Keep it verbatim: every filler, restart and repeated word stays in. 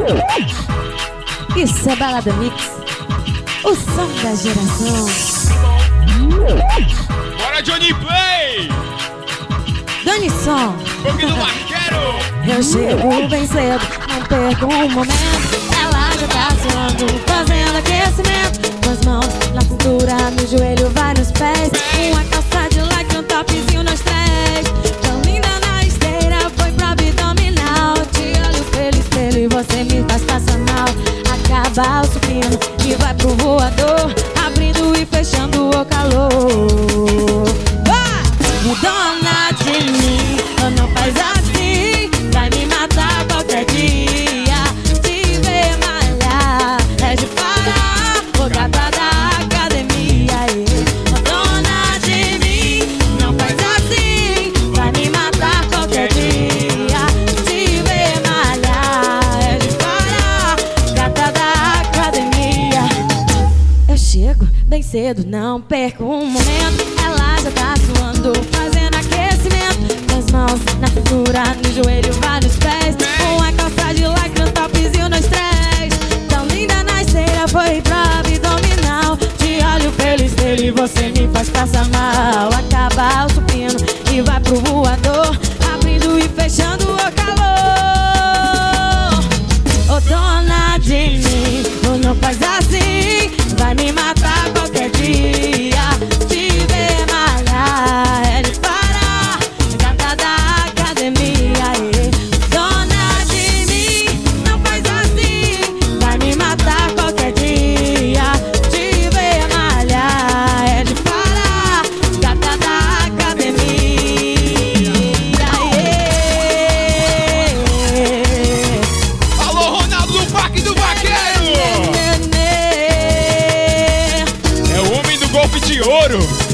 Isso é Balada Mix, o som da geração. Bora, Johnny Play! Dani Som. Fogo do Vaqueiro! Eu chego bem cedo, não perco um momento. Ela já tá suando, fazendo aquecimento. Com as mãos na cintura, no joelho, vai nos pés. Uma calça de like, um topzinho nos três. Tão linda na esteira, foi pro abdominal. Te olho espelho, espelho e você me faz passar mal. Acaba o supino e vai pro voador, abrindo e fechando o calor. Vai! Dona de mim, não faz assim, vai me matar qualquer dia. Te ver malhar é de parar, o gata da academia. Dona de mim, não faz assim, vai me matar qualquer dia. Te ver malhar é de parar, gata da academia. Eu chego bem cedo, não perco um momento. Ela já tá suando, fazendo aquecimento. Com as mãos na cintura, no joelho, vai nos pés. Uma calça de lycra, um topzinho nos três. Tão linda na esteira, foi pro abdominal. Te olho pelo espelho e você me faz passar mal. Acaba o supino e vai pro voador, abrindo e fechando o calor. Ô dona de mim, ou não faz assim, vai me matar qualquer dia. Te ver malhar é de parar, gata da academia. Dona de mim, não faz assim, vai me matar qualquer dia. Te ver malhar é de parar, gata da academia. Alô, Ronaldo do Parque do Vaqueiro! É o homem do golpe de ouro!